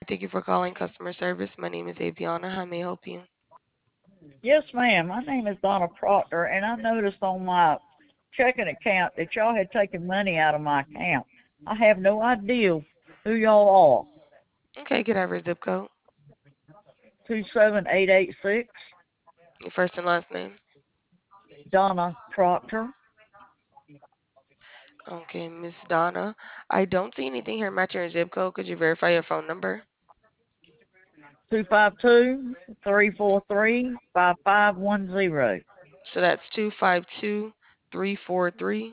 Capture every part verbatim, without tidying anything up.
thank you for calling customer service. My name is Aviana. How may I help you? Yes, ma'am. My name is Donna Proctor, and I noticed on my checking account that y'all had taken money out of my account. I have no idea who y'all Okay, get our zip code. are. Two seven eight eight six. Your first and last name. Donna Proctor. Okay, Miss Donna. I don't see anything here matching your zip code. Could you verify your phone number? Two five two three four three five five one zero. So that's two five two three four three.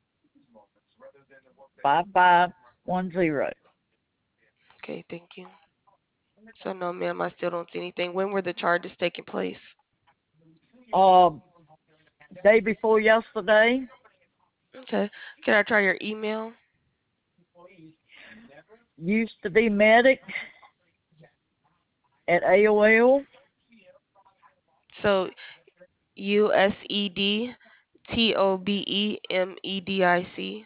Five five one zero. Okay, thank you. So no, ma'am, I still don't see anything. When were the charges taking place? Uh, day before yesterday. Okay. Can I try your email? Used to be medic at A O L. So U S E D T O B E M E D I C.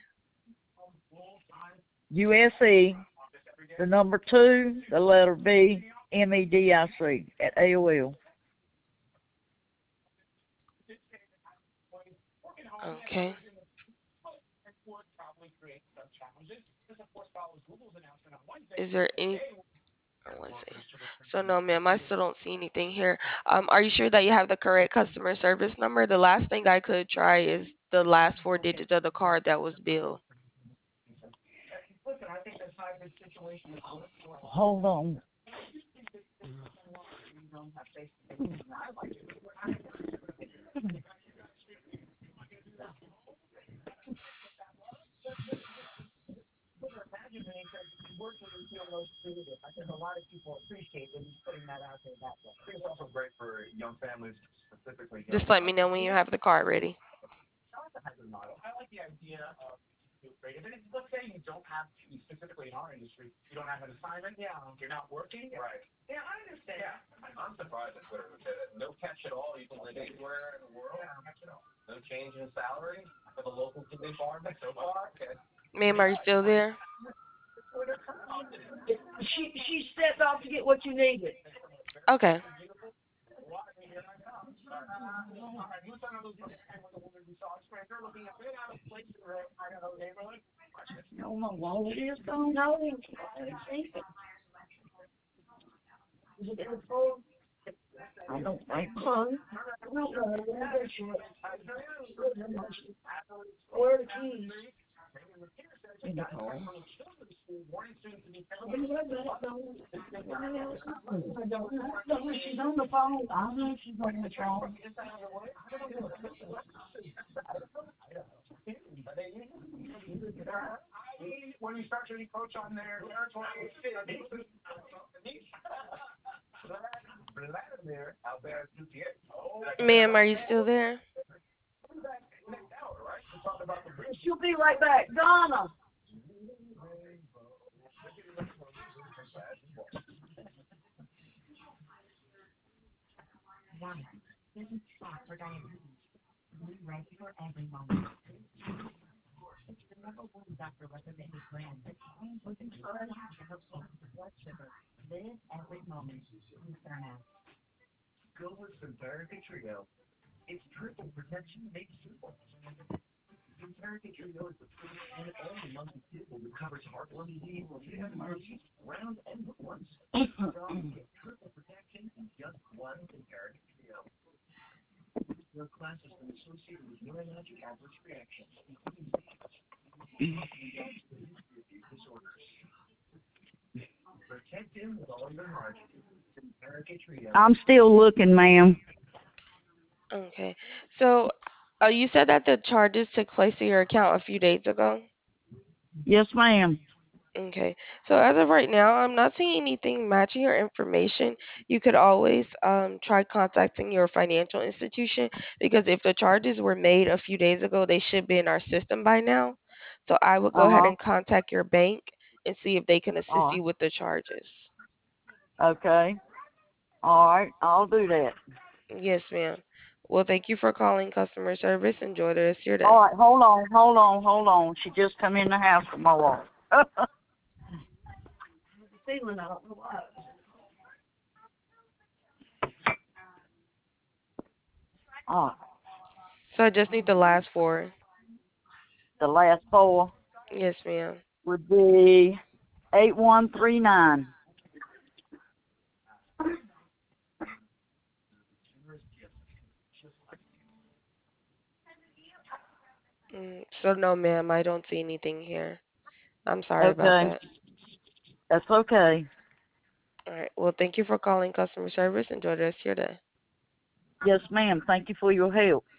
U S E, the number two, the letter B, M E D I C at A O L. Okay. Is there any? Oh, let's see. So no, ma'am, I still don't see anything here. Um, are you sure that you have the correct customer service number? The last thing I could try is the last four digits of the card that was billed. Hold on. Just let me know when you have the card ready. Ma'am, are you still there? She she stepped off to get what you needed. Okay. No, my wallet is gone. No, I don't think so. Where are the keys? In the car. She's on the phone. I know she's on the phone. When you start to coach on there, Ma'am, are you still there? she'll be right back. Donna. I'm still looking, ma'am. Okay. So, uh, you said that the charges took place in your account a few days ago? Yes, ma'am. Okay. So as of right now, I'm not seeing anything matching your information. You could always um, try contacting your financial institution because if the charges were made a few days ago, they should be in our system by now. So I would go Uh ahead huh. and contact your bank and see if they can assist All right. you with the charges. Okay. All right. I'll do that. Yes, ma'am. Well, thank you for calling customer service. Enjoy the rest of your All day. right. Hold on. Hold on. Hold on. She just come in the house from my walk. Oh, So I just need the last four. the last four Yes, ma'am. would be eight one three nine. Mm, so no, ma'am, I don't see anything here. I'm sorry about Okay, that. that's okay. All right. Well, thank you for calling customer service. Enjoy the rest of your day. Yes, ma'am. Thank you for your help.